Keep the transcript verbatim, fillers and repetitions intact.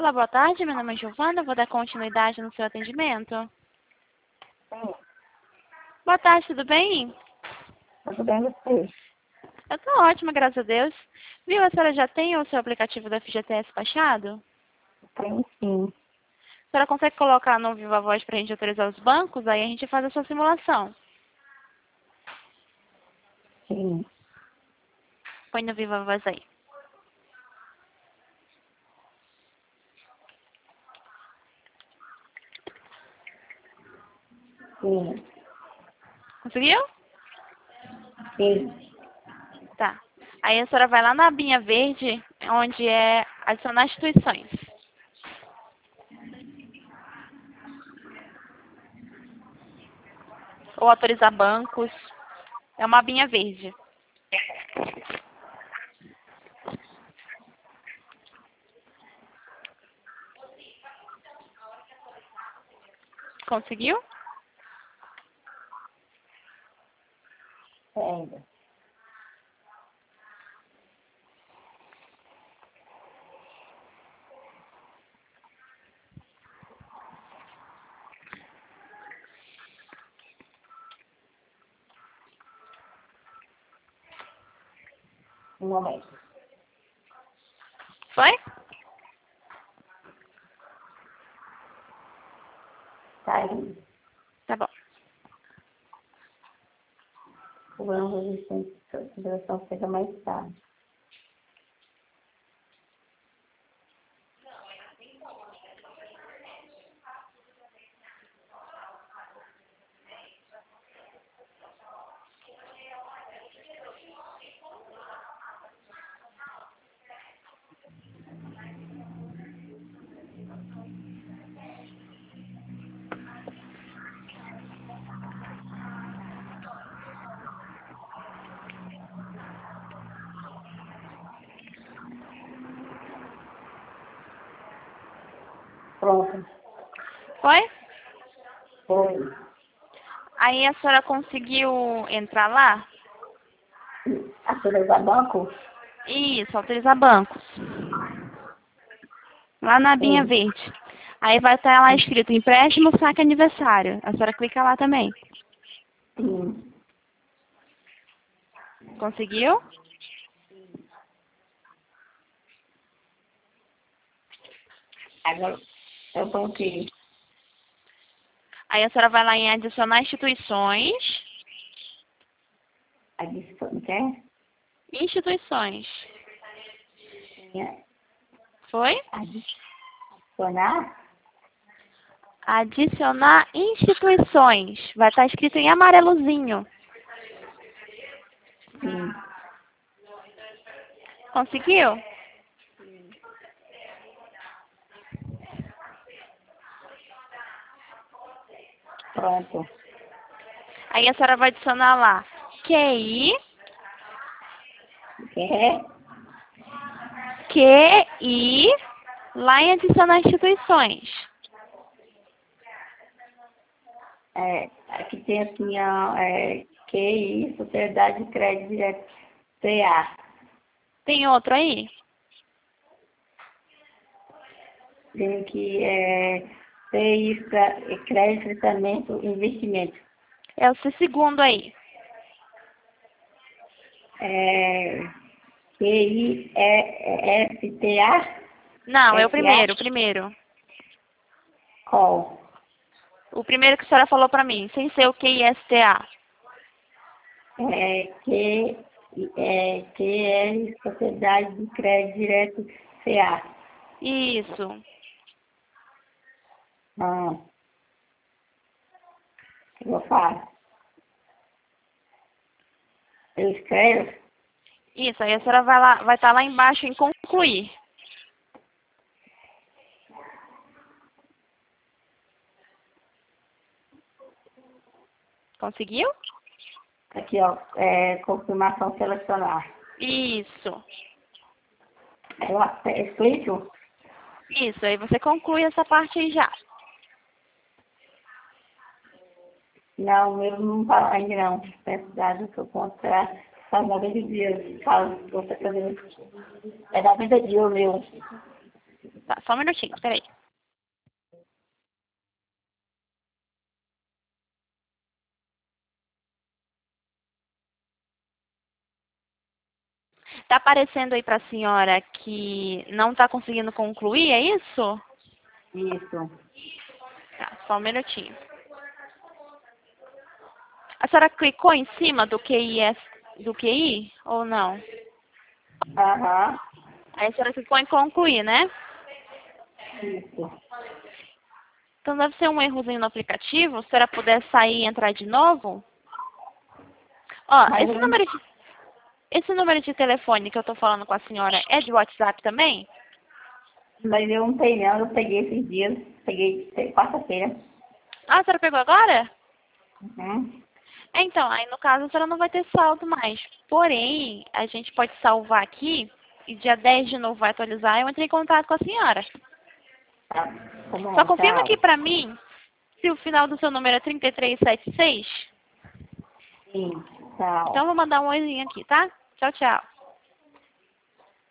Olá, boa tarde. Meu nome é Giovana. Vou dar continuidade no seu atendimento. Sim, Boa tarde, tudo bem? tudo bem você? Eu tô ótima, graças a Deus. Viu, a senhora já tem o seu aplicativo da F G T S baixado? Tem sim, A senhora consegue colocar no Viva Voz pra gente autorizar os bancos? Aí a gente faz a sua simulação. sim, Põe no Viva Voz aí. sim, Conseguiu? sim, Tá. Aí a senhora vai lá na abinha verde, onde é adicionar instituições. Ou autorizar bancos. É uma abinha verde. Conseguiu? ainda. Um momento. Foi? Tá aí. Tá bom. O ano resistente de duração seja mais tarde. Pronto. Foi? Foi. Aí a senhora conseguiu entrar lá? Autorizar banco? Isso, autorizar bancos. Lá na abinha Sim, verde. Aí vai estar lá escrito empréstimo, saque aniversário. A senhora clica lá também. sim. Conseguiu? Agora eu coloquei. Aí a senhora vai lá em adicionar instituições. Adição, quer? Instituições. Tinha Foi? adicionar? Adicionar instituições. Vai estar escrito em amarelozinho. Sim. Conseguiu? Pronto. Aí a senhora vai adicionar lá Q I, Quer? Q I, lá em adicionar instituições. É, aqui tem assim, ó, é, Q I, Sociedade de Crédito Direto, C A. Tem outro aí? Tem que é, C I, pra- é, Crédito, Tratamento, Investimento. É o seu segundo aí. É, Q I, é, F T A, Não, é o F A, primeiro, o primeiro. qual? O primeiro que a senhora falou pra mim, sem ser o Q I S T A. É, Q, é, Q R, Sociedade de Crédito Direto, C A. Isso. Ah, o que eu faço? Eu escrevo? Isso, aí a senhora vai lá, vai estar lá embaixo em concluir. Conseguiu? Aqui, ó, é, confirmação selecionar. Isso. Eu até explico? Isso, aí você conclui essa parte aí já. Não, meu não fala ainda não. Necessidade que eu comprar faz noventa dias. Caso você fazer. É noventa dias o meu. Tá, só um minutinho, peraí. Tá aparecendo aí pra senhora que não tá conseguindo concluir, é isso? Isso. Tá, só um minutinho. A senhora clicou em cima do Q I, S- do Q I ou não? Aham. Aí a senhora clicou em concluir, né? Isso. Então deve ser um errozinho no aplicativo. Se a senhora puder sair e entrar de novo. Ó, Mas esse eu, número de, esse número de telefone que eu tô falando com a senhora é de WhatsApp também? mas eu não tenho não, eu peguei esses dias, peguei quarta-feira. Ah, a senhora pegou agora? Uhum. É, então, aí no caso a senhora não vai ter saldo mais. Porém, a gente pode salvar aqui e dia dez de novo vai atualizar e eu entrei em contato com a senhora. Tá, tá Só bom, confirma aqui tchau. pra mim se o final do seu número é trinta e três setenta e seis. Sim, tchau. Então eu vou mandar um oizinho aqui, tá? Tchau, tchau.